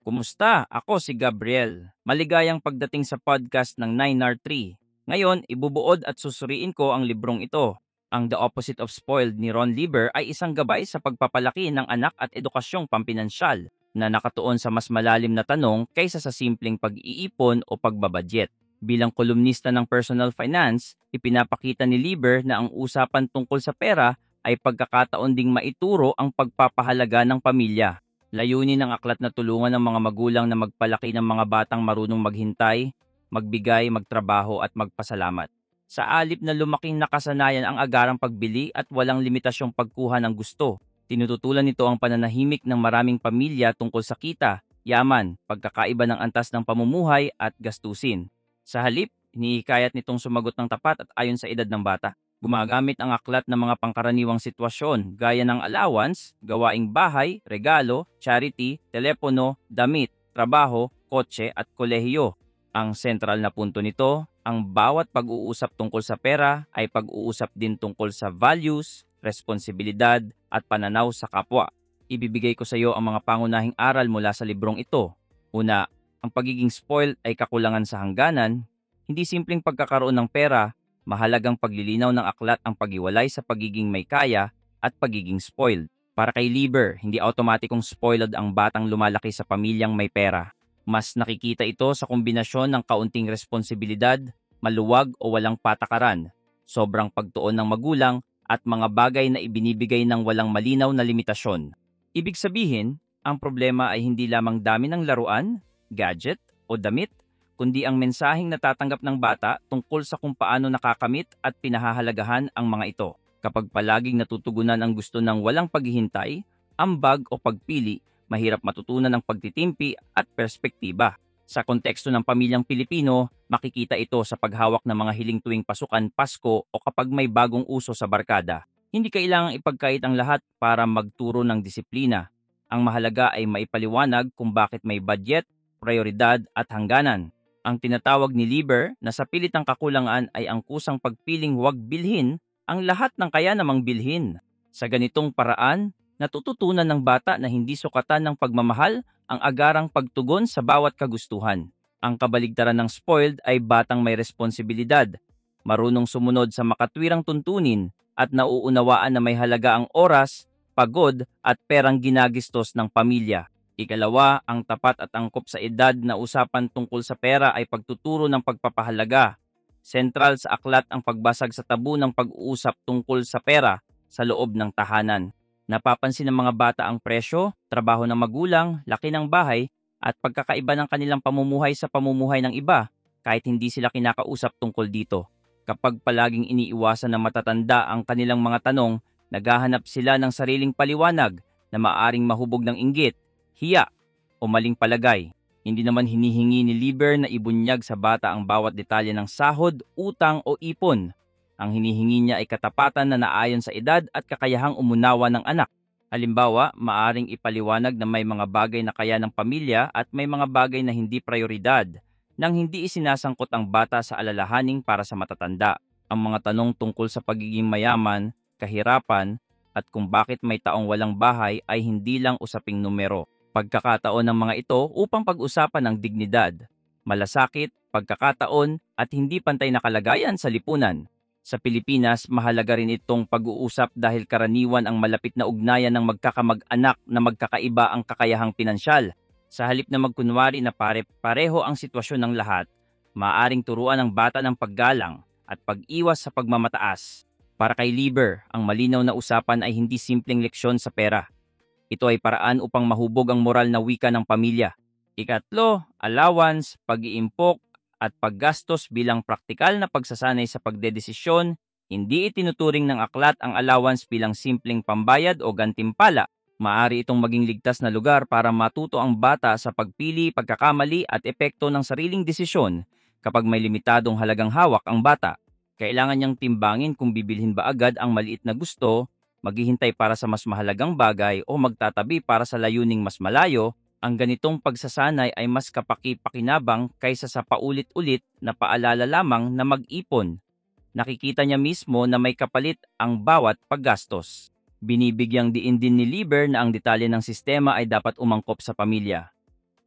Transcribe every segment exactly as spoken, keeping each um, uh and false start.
Kumusta? Ako si Gabriel. Maligayang pagdating sa podcast ng nine R three. Ngayon, ibubuod at susuriin ko ang librong ito. Ang The Opposite of Spoiled ni Ron Lieber ay isang gabay sa pagpapalaki ng anak at edukasyong pampinansyal na nakatuon sa mas malalim na tanong kaysa sa simpleng pag-iipon o pagbabudget. Bilang kolumnista ng personal finance, ipinapakita ni Lieber na ang usapan tungkol sa pera ay pagkakataon ding maituro ang pagpapahalaga ng pamilya. Layunin ng aklat na tulungan ng mga magulang na magpalaki ng mga batang marunong maghintay, magbigay, magtrabaho at magpasalamat. Sa alip na lumaking nakasanayan ang agarang pagbili at walang limitasyong pagkuha ng gusto, tinututulan nito ang pananahimik ng maraming pamilya tungkol sa kita, yaman, pagkakaiba ng antas ng pamumuhay at gastusin. Sa halip, hinihikayat nitong sumagot ng tapat at ayon sa edad ng bata. Gumagamit ang aklat ng mga pangkaraniwang sitwasyon gaya ng allowance, gawaing bahay, regalo, charity, telepono, damit, trabaho, kotse at kolehiyo. Ang sentral na punto nito, ang bawat pag-uusap tungkol sa pera ay pag-uusap din tungkol sa values, responsibilidad at pananaw sa kapwa. Ibibigay ko sa iyo ang mga pangunahing aral mula sa librong ito. Una, ang pagiging spoiled ay kakulangan sa hangganan, hindi simpleng pagkakaroon ng pera. Mahalagang paglilinaw ng aklat ang paghiwalay sa pagiging may kaya at pagiging spoiled. Para kay Lieber, hindi automatikong spoiled ang batang lumalaki sa pamilyang may pera. Mas nakikita ito sa kombinasyon ng kaunting responsibilidad, maluwag o walang patakaran, sobrang pagtuon ng magulang at mga bagay na ibinibigay ng walang malinaw na limitasyon. Ibig sabihin, ang problema ay hindi lamang dami ng laruan, gadget o damit, kundi ang mensaheng natatanggap ng bata tungkol sa kung paano nakakamit at pinahahalagahan ang mga ito. Kapag palaging natutugunan ang gusto ng walang paghihintay, ambag o pagpili, mahirap matutunan ang pagtitimpi at perspektiba. Sa konteksto ng pamilyang Pilipino, makikita ito sa paghawak ng mga hiling tuwing pasukan Pasko o kapag may bagong uso sa barkada. Hindi kailangang ipagkait ang lahat para magturo ng disiplina. Ang mahalaga ay maipaliwanag kung bakit may budget, prioridad at hangganan. Ang tinatawag ni Lieber na sa pilit ng kakulangan ay ang kusang pagpiling huwag bilhin ang lahat ng kaya namang bilhin. Sa ganitong paraan, natututunan ng bata na hindi sukatan ng pagmamahal ang agarang pagtugon sa bawat kagustuhan. Ang kabaligtaran ng spoiled ay batang may responsibilidad, marunong sumunod sa makatwirang tuntunin at nauunawaan na may halaga ang oras, pagod at perang ginagistos ng pamilya. Ikalawa, ang tapat at angkop sa edad na usapan tungkol sa pera ay pagtuturo ng pagpapahalaga. Sentral sa aklat ang pagbasag sa tabu ng pag-uusap tungkol sa pera sa loob ng tahanan. Napapansin ng mga bata ang presyo, trabaho ng magulang, laki ng bahay, at pagkakaiba ng kanilang pamumuhay sa pamumuhay ng iba, kahit hindi sila kinakausap tungkol dito. Kapag palaging iniiwasan ng matatanda ang kanilang mga tanong, naghahanap sila ng sariling paliwanag na maaring mahubog ng inggit, hiya o maling palagay. Hindi naman hinihingi ni Lieber na ibunyag sa bata ang bawat detalye ng sahod, utang o ipon. Ang hinihingi niya ay katapatan na naayon sa edad at kakayahang umunawa ng anak. Halimbawa, maaring ipaliwanag na may mga bagay na kaya ng pamilya at may mga bagay na hindi prioridad, nang hindi isinasangkot ang bata sa alalahaning para sa matatanda. Ang mga tanong tungkol sa pagiging mayaman, kahirapan, at kung bakit may taong walang bahay ay hindi lang usaping numero. Pagkakataon ng mga ito upang pag-usapan ang dignidad, malasakit, pagkakataon at hindi pantay na kalagayan sa lipunan. Sa Pilipinas, mahalaga rin itong pag-uusap dahil karaniwan ang malapit na ugnayan ng magkakamag-anak na magkakaiba ang kakayahang pinansyal. Sa halip na magkunwari na pare-pareho ang sitwasyon ng lahat, maaaring turuan ng bata ng paggalang at pag-iwas sa pagmamataas. Para kay Lieber, ang malinaw na usapan ay hindi simpleng leksyon sa pera. Ito ay paraan upang mahubog ang moral na wika ng pamilya. Ikatlo, allowance, pag-iimpok, at paggastos bilang praktikal na pagsasanay sa pagdedesisyon. Hindi itinuturing ng aklat ang allowance bilang simpleng pambayad o gantimpala. Maaari itong maging ligtas na lugar para matuto ang bata sa pagpili, pagkakamali at epekto ng sariling desisyon kapag may limitadong halagang hawak ang bata. Kailangan niyang timbangin kung bibilhin ba agad ang maliit na gusto, maghihintay para sa mas mahalagang bagay o magtatabi para sa layuning mas malayo. Ang ganitong pagsasanay ay mas kapaki-pakinabang kaysa sa paulit-ulit na paalala lamang na mag-ipon. Nakikita niya mismo na may kapalit ang bawat paggastos. Binibigyang diin din ni Lieber na ang detalye ng sistema ay dapat umangkop sa pamilya.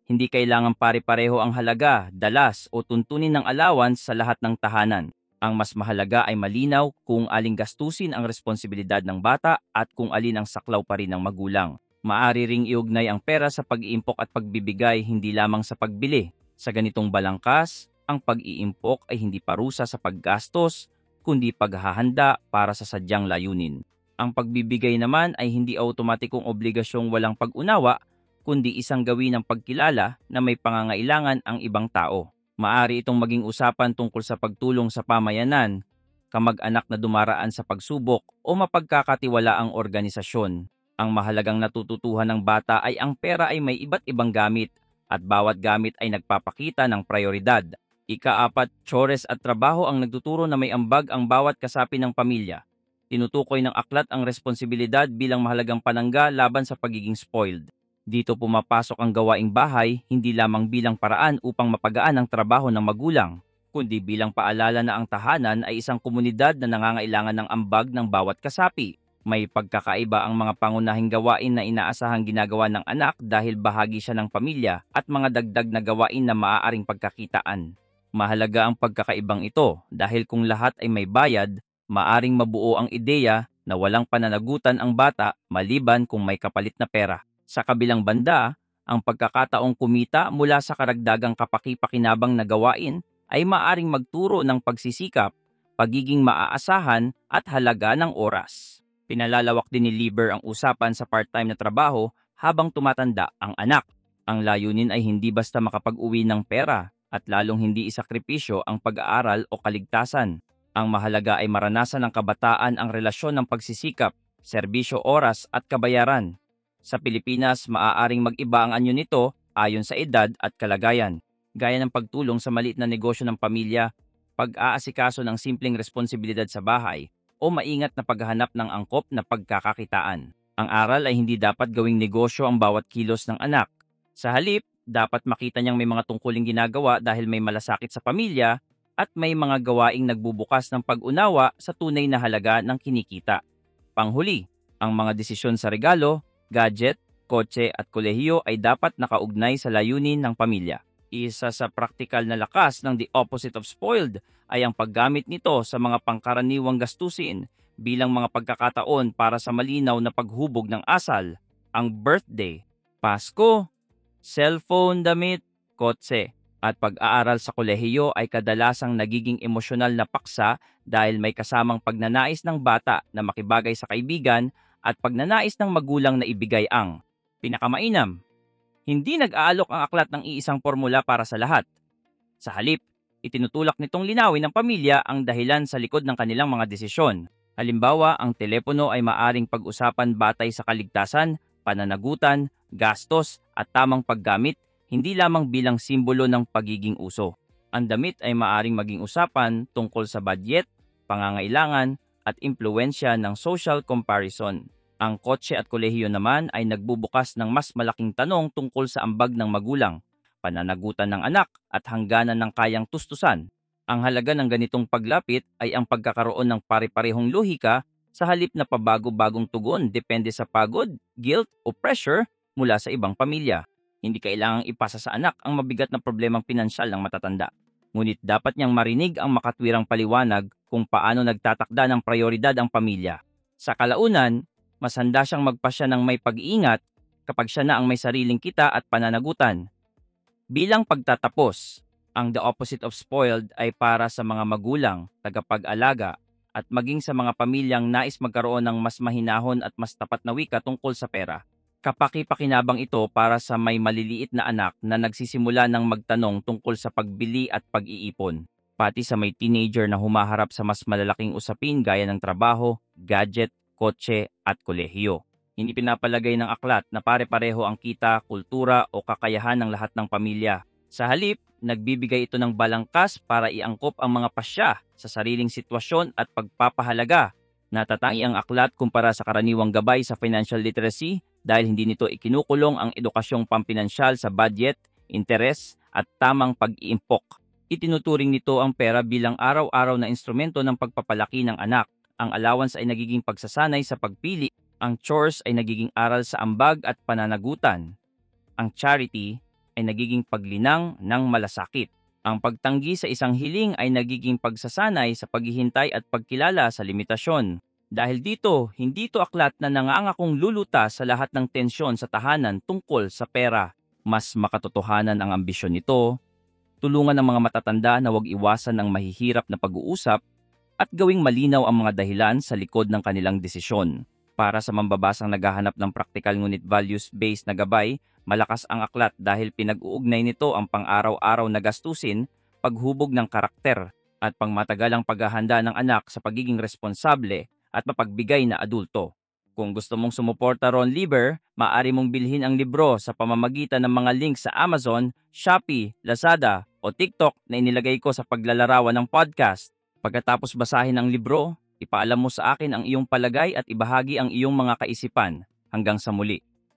Hindi kailangan pare-pareho ang halaga, dalas o tuntunin ng allowance sa lahat ng tahanan. Ang mas mahalaga ay malinaw kung aling gastusin ang responsibilidad ng bata at kung alin ang saklaw pa rin ng magulang. Maari ring iugnay ang pera sa pag-iimpok at pagbibigay hindi lamang sa pagbili. Sa ganitong balangkas, ang pag-iimpok ay hindi parusa sa paggastos, kundi paghahanda para sa sadyang layunin. Ang pagbibigay naman ay hindi automatikong obligasyong walang pag-unawa, kundi isang gawin ng pagkilala na may pangangailangan ang ibang tao. Maari itong maging usapan tungkol sa pagtulong sa pamayanan, kamag-anak na dumaraan sa pagsubok o mapagkakatiwalaang organisasyon. Ang mahalagang natututuhan ng bata ay ang pera ay may iba't ibang gamit at bawat gamit ay nagpapakita ng prioridad. Ikaapat, chores at trabaho ang nagtuturo na may ambag ang bawat kasapi ng pamilya. Tinutukoy ng aklat ang responsibilidad bilang mahalagang panangga laban sa pagiging spoiled. Dito pumapasok ang gawaing bahay hindi lamang bilang paraan upang mapagaan ang trabaho ng magulang, kundi bilang paalala na ang tahanan ay isang komunidad na nangangailangan ng ambag ng bawat kasapi. May pagkakaiba ang mga pangunahing gawain na inaasahang ginagawa ng anak dahil bahagi siya ng pamilya at mga dagdag na gawain na maaaring pagkakitaan. Mahalaga ang pagkakaibang ito dahil kung lahat ay may bayad, maaring mabuo ang ideya na walang pananagutan ang bata maliban kung may kapalit na pera. Sa kabilang banda, ang pagkakataong kumita mula sa karagdagang kapaki-pakinabang na gawain ay maaring magturo ng pagsisikap, pagiging maaasahan at halaga ng oras. Pinalalawak din ni Lieber ang usapan sa part-time na trabaho habang tumatanda ang anak. Ang layunin ay hindi basta makapag-uwi ng pera at lalong hindi isakripisyo ang pag-aaral o kaligtasan. Ang mahalaga ay maranasan ng kabataan ang relasyon ng pagsisikap, serbisyo oras at kabayaran. Sa Pilipinas, maaaring mag-iba ang anyo nito ayon sa edad at kalagayan, gaya ng pagtulong sa maliit na negosyo ng pamilya, pag-aasikaso ng simpleng responsibilidad sa bahay, o maingat na paghahanap ng angkop na pagkakakitaan. Ang aral ay hindi dapat gawing negosyo ang bawat kilos ng anak. Sa halip, dapat makita niyang may mga tungkuling ginagawa dahil may malasakit sa pamilya at may mga gawaing nagbubukas ng pag-unawa sa tunay na halaga ng kinikita. Panghuli, ang mga desisyon sa regalo, gadget, kotse at kolehiyo ay dapat nakaugnay sa layunin ng pamilya. Isa sa praktikal na lakas ng the opposite of spoiled ay ang paggamit nito sa mga pangkaraniwang gastusin bilang mga pagkakataon para sa malinaw na paghubog ng asal, ang birthday, Pasko, cellphone, damit, kotse, at pag-aaral sa kolehiyo ay kadalasang nagiging emosyonal na paksa dahil may kasamang pagnanais ng bata na makibagay sa kaibigan at pagnanais ng magulang na ibigay ang pinakamainam. Hindi nag-aalok ang aklat ng iisang formula para sa lahat. Sa halip, itinutulak nitong linawin ng pamilya ang dahilan sa likod ng kanilang mga desisyon. Halimbawa, ang telepono ay maaring pag-usapan batay sa kaligtasan, pananagutan, gastos at tamang paggamit, hindi lamang bilang simbolo ng pagiging uso. Ang damit ay maaring maging usapan tungkol sa budget, pangangailangan at impluwensya ng social comparison. Ang kotse at kolehiyo naman ay nagbubukas ng mas malaking tanong tungkol sa ambag ng magulang, pananagutan ng anak at hangganan ng kayang tustusan. Ang halaga ng ganitong paglapit ay ang pagkakaroon ng pare-parehong lohika sa halip na pabago-bagong tugon depende sa pagod, guilt o pressure mula sa ibang pamilya. Hindi kailangang ipasa sa anak ang mabigat na problemang pinansyal ng matatanda. Ngunit dapat niyang marinig ang makatwirang paliwanag kung paano nagtatakda ng prioridad ang pamilya. Sa kalaunan, mas handa siyang magpasya ng may pag-iingat kapag siya na ang may sariling kita at pananagutan. Bilang pagtatapos, ang the opposite of spoiled ay para sa mga magulang, tagapag-alaga, at maging sa mga pamilyang nais magkaroon ng mas mahinahon at mas tapat na wika tungkol sa pera. Kapaki-pakinabang ito para sa may maliliit na anak na nagsisimula ng magtanong tungkol sa pagbili at pag-iipon, pati sa may teenager na humaharap sa mas malalaking usapin gaya ng trabaho, gadget, kotse at kolehiyo. Hindi pinapalagay ng aklat na pare-pareho ang kita, kultura o kakayahan ng lahat ng pamilya. Sa halip, nagbibigay ito ng balangkas para iangkop ang mga pasya sa sariling sitwasyon at pagpapahalaga. Natatangi ang aklat kumpara sa karaniwang gabay sa financial literacy dahil hindi nito ikinukulong ang edukasyong pampinansyal sa budget, interes at tamang pag-iimpok. Itinuturing nito ang pera bilang araw-araw na instrumento ng pagpapalaki ng anak. Ang allowance ay nagiging pagsasanay sa pagpili. Ang chores ay nagiging aral sa ambag at pananagutan. Ang charity, ay nagiging paglinang ng malasakit. Ang pagtanggi sa isang hiling ay nagiging pagsasanay sa paghihintay at pagkilala sa limitasyon. Dahil dito, hindi ito aklat na nangangakong lulutas sa lahat ng tensyon sa tahanan tungkol sa pera. Mas makatotohanan ang ambisyon nito, tulungan ng mga matatanda na huwag iwasan ang mahihirap na pag-uusap at gawing malinaw ang mga dahilan sa likod ng kanilang desisyon. Para sa mambabasang naghahanap ng praktikal ngunit values-based na gabay, malakas ang aklat dahil pinag-uugnay nito ang pang-araw-araw na gastusin, paghubog ng karakter, at pangmatagalang paghahanda ng anak sa pagiging responsable at mapagbigay na adulto. Kung gusto mong sumuporta Ron Lieber, maaari mong bilhin ang libro sa pamamagitan ng mga link sa Amazon, Shopee, Lazada o TikTok na inilagay ko sa paglalarawan ng podcast. Pagkatapos basahin ang libro, ipaalam mo sa akin ang iyong palagay at ibahagi ang iyong mga kaisipan. Hanggang sa muli.